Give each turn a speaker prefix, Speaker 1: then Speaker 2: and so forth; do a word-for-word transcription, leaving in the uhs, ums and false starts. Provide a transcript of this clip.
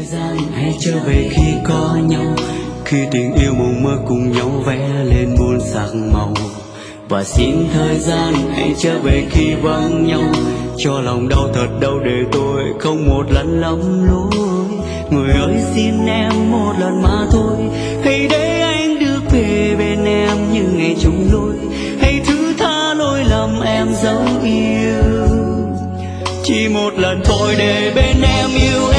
Speaker 1: gian hãy trở về khi có nhau, khi tình yêu mộng mơ cùng nhau vẽ lên muôn sắc màu. Và xin thời gian hãy trở về khi vắng nhau, cho lòng đau thật đau để tôi không một lần lầm lỗi. Người ơi xin em một lần mà thôi, hãy để anh được về bên em như ngày chung lối. Hãy thứ tha lỗi lầm em dấu yêu, chỉ một lần thôi để bên em yêu em.